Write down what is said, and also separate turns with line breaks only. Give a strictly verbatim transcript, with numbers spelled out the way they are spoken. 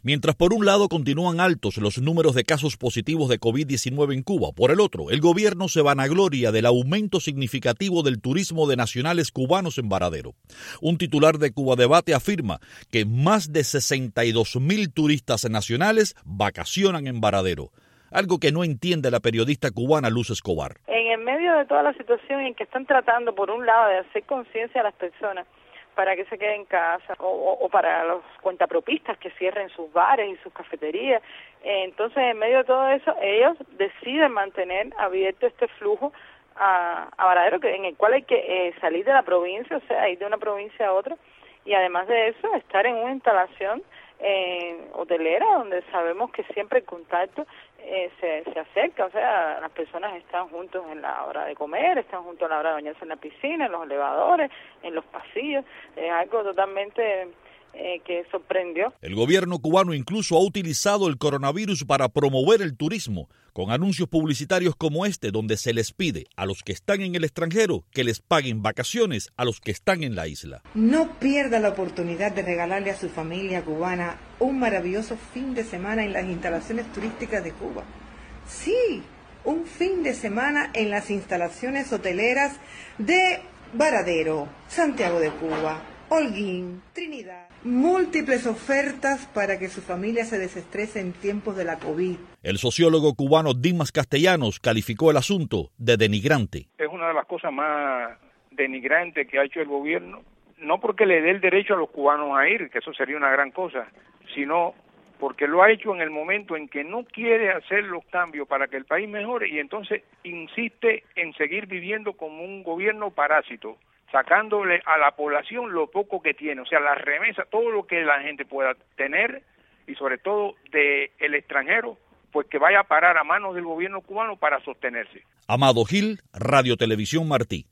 Mientras por un lado continúan altos los números de casos positivos de COVID diecinueve en Cuba, por el otro, el gobierno se vanagloria del aumento significativo del turismo de nacionales cubanos en Varadero. Un titular de Cuba Debate afirma que más de sesenta y dos mil turistas nacionales vacacionan en Varadero, algo que no entiende la periodista cubana Luz Escobar.
En el medio de toda la situación en que están tratando, por un lado, de hacer conciencia a las personas para que se queden en casa, o, o, o para los cuentapropistas que cierren sus bares y sus cafeterías. Eh, entonces, en medio de todo eso, ellos deciden mantener abierto este flujo a, a Varadero, que, en el cual hay que eh, salir de la provincia, o sea, ir de una provincia a otra, y además de eso, estar en una instalación eh, hotelera, donde sabemos que siempre el contacto eh, se, se acerca, o sea, las personas están juntos en la hora de comer, están juntos a la hora de bañarse en la piscina, en los elevadores, en los pasillos, es algo totalmente eh, que sorprendió.
El gobierno cubano incluso ha utilizado el coronavirus para promover el turismo, con anuncios publicitarios como este, donde se les pide a los que están en el extranjero que les paguen vacaciones a los que están en la isla.
No pierda la oportunidad de regalarle a su familia cubana un maravilloso fin de semana en las instalaciones turísticas de Cuba. Sí, un fin de semana en las instalaciones hoteleras de Varadero, Santiago de Cuba, Holguín, Trinidad. Múltiples ofertas para que su familia se desestrese en tiempos de la COVID.
El sociólogo cubano Dimas Castellanos calificó el asunto de denigrante.
Es una de las cosas más denigrantes que ha hecho el gobierno, no porque le dé el derecho a los cubanos a ir, que eso sería una gran cosa, sino porque lo ha hecho en el momento en que no quiere hacer los cambios para que el país mejore y entonces insiste en seguir viviendo como un gobierno parásito, sacándole a la población lo poco que tiene, o sea, la remesa, todo lo que la gente pueda tener y sobre todo del extranjero, pues que vaya a parar a manos del gobierno cubano para sostenerse.
Amado Gil, Radio Televisión Martí.